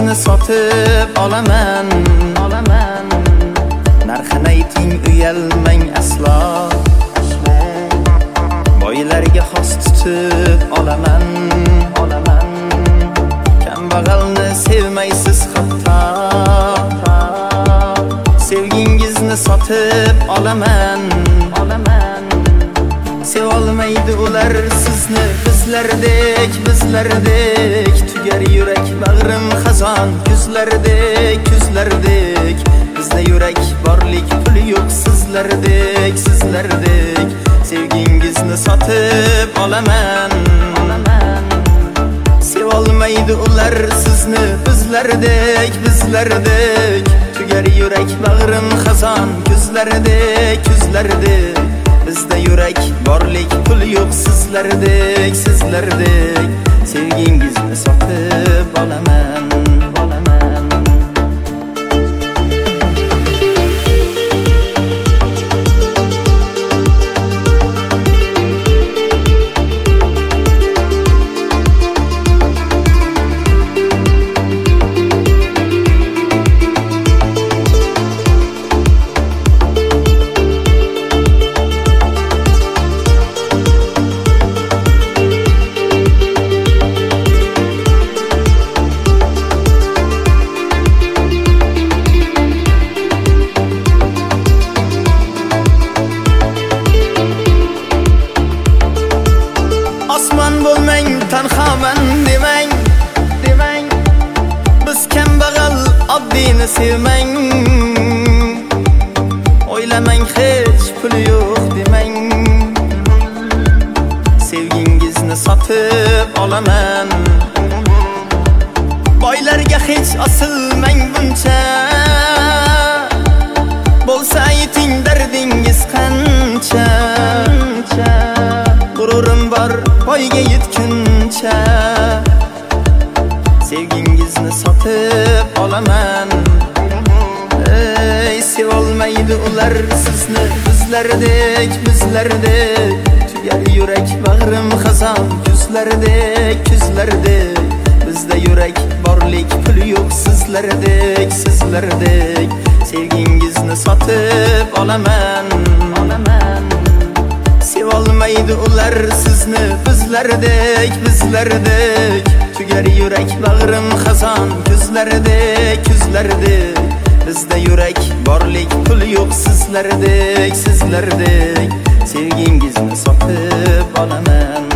sevgingizni sotib olaman. Narxini ayting, uyalmang aslo. Boylarga xos tutib olaman. Kambag'alni sevmaysiz hatto. Sevgingizni sotib olaman. Sevolmaydi ular sizni bizlardek. Tugar yurak bag'rim xazon kuzlardek. Bizda yurak borlik puli yo'q sizlardek. Sevgingizni sotib olaman. Sevolmaydi ular sizni bizlardek. Tugar yurak bag'rim xazon kuzlardek. Bizda yurak borlik pul yo'q sizlardek. Sevgingizni sotib olaman. Osmon bo'lmang, tanhoman demang. Biz kambag'al oddiyni sevmang. O'ylamang, hech puli yo'q demang. Sevgingizni sotib olaman. Boylarga hech osilmang buncha. Bo'lsa ayting, dardingiz qancha. G'ururim bor boyga yetguncha. Sevgingizni sotib olaman. Sevolmaydi ular sizni bizlardek. Tugar yurak bag'rim xazon kuzlardek. Bizda yurak borlik puli yo'q sizlardek. Sevgingizni sotib olaman. Sevolmaydi ular sizni bizlardek. Tugar yurak bag'rim xazon kuzlardek. Bizda yurak borlik pul yo'q sizlardek. Sevgingizni sotib olaman.